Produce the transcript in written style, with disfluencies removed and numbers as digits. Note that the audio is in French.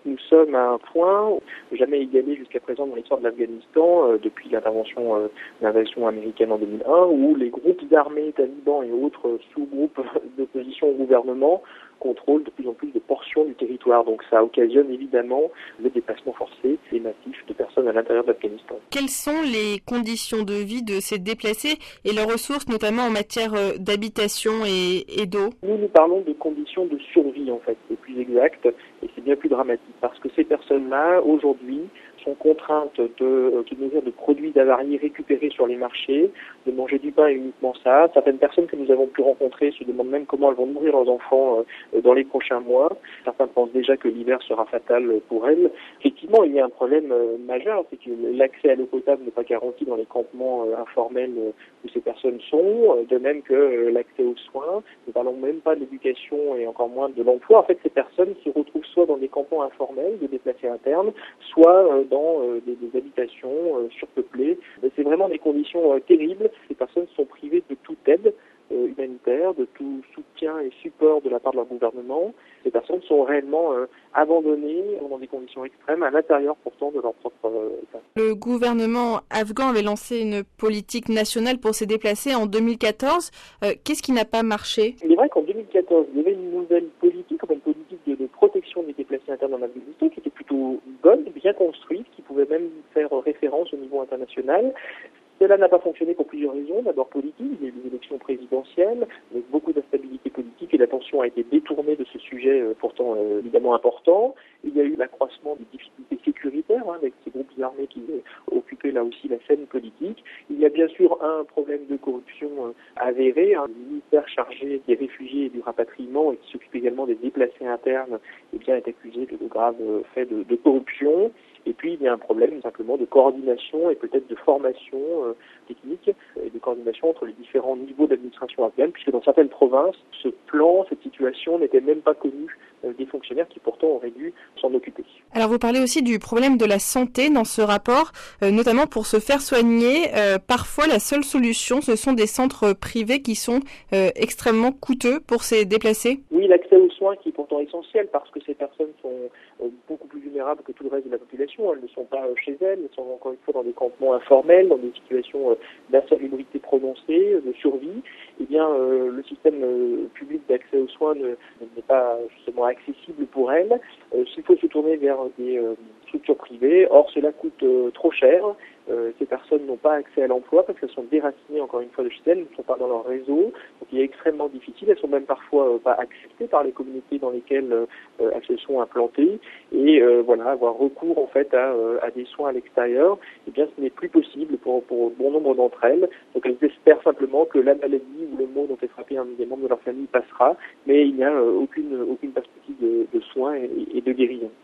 Nous sommes à un point jamais égalé jusqu'à présent dans l'histoire de l'Afghanistan, depuis l'invasion américaine en 2001, où les groupes armés, talibans et autres sous-groupes d'opposition au gouvernement contrôlent de plus en plus de portions du territoire. Donc ça occasionne évidemment le déplacement forcé et massif de personnes à l'intérieur de l'Afghanistan. Quelles sont les conditions de vie de ces déplacés et leurs ressources, notamment en matière d'habitation et d'eau? Nous parlons de conditions de survie, en fait, c'est plus exact, et c'est bien plus dramatique, parce que ces personnes-là, aujourd'hui, sont contraintes de nourrir de produits d'avariés récupérés sur les marchés, de manger du pain et uniquement ça. Certaines personnes que nous avons pu rencontrer se demandent même comment elles vont nourrir leurs enfants dans les prochains mois. Certains pensent déjà que l'hiver sera fatal pour elles. Effectivement, il y a un problème majeur, c'est que l'accès à l'eau potable n'est pas garanti dans les campements informels où ces personnes sont, de même que l'accès aux soins. Ne parlons même pas de l'éducation et encore moins de l'emploi. En fait, ces personnes se retrouvent soit dans des campements informels de déplacés internes, soit dans des habitations surpeuplées. C'est vraiment des conditions terribles. Ces personnes sont privées de toute aide humanitaire, de tout soutien et support de la part de leur gouvernement. Ces personnes sont réellement abandonnées dans des conditions extrêmes à l'intérieur pourtant de leur propre État. Le gouvernement afghan avait lancé une politique nationale pour ces déplacés en 2014. Qu'est-ce qui n'a pas marché? Il est vrai qu'en 2014, il y avait une nouvelle politique, une politique de protection des déplacés internes en Afghanistan qui était plutôt bonne, bien construite, qui pouvait même faire référence au niveau international. Cela n'a pas fonctionné pour plusieurs raisons. D'abord politique, il y a eu des élections présidentielles, avec beaucoup d'instabilité politique et l'attention a été détournée de ce sujet pourtant évidemment important. Il y a eu l'accroissement des difficultés sécuritaires avec ces groupes armés qui occupaient là aussi la scène politique. Il y a bien sûr un problème de corruption avéré. Le ministère chargé des réfugiés et du rapatriement et qui s'occupe également des déplacés internes est accusé de graves faits de corruption. Et puis, il y a un problème simplement de coordination et peut-être de formation technique et de coordination entre les différents niveaux d'administration afghane, puisque dans certaines provinces, ce plan, cette situation n'était même pas connue des fonctionnaires qui pourtant auraient dû s'en occuper. Alors, vous parlez aussi du problème de la santé dans ce rapport, notamment pour se faire soigner. Parfois, la seule solution, ce sont des centres privés qui sont extrêmement coûteux pour ces déplacés. Oui, l'accès aux soins qui est pourtant essentiel parce que ces personnes sont beaucoup plus vulnérables que tout le reste de la population. Elles ne sont pas chez elles, elles sont encore une fois dans des campements informels, dans des situations d'insalubrité prononcée, de survie. Eh bien, le système public d'accès aux soins n'est pas justement accessible pour elles. S'il faut se tourner vers des structures privées, or cela coûte trop cher. Ces personnes n'ont pas accès à l'emploi parce qu'elles sont déracinées encore une fois de chez elles, ne sont pas dans leur réseau, donc il est extrêmement difficile. Elles sont même parfois pas acceptées par les communautés dans lesquelles elles se sont implantées et avoir recours en fait à des soins à l'extérieur, eh bien ce n'est plus possible pour bon nombre d'entre elles. Donc elles espèrent simplement que la maladie ou le mot dont est frappé un des membres de leur famille passera, mais il n'y a aucune perspective de soins et de guérison.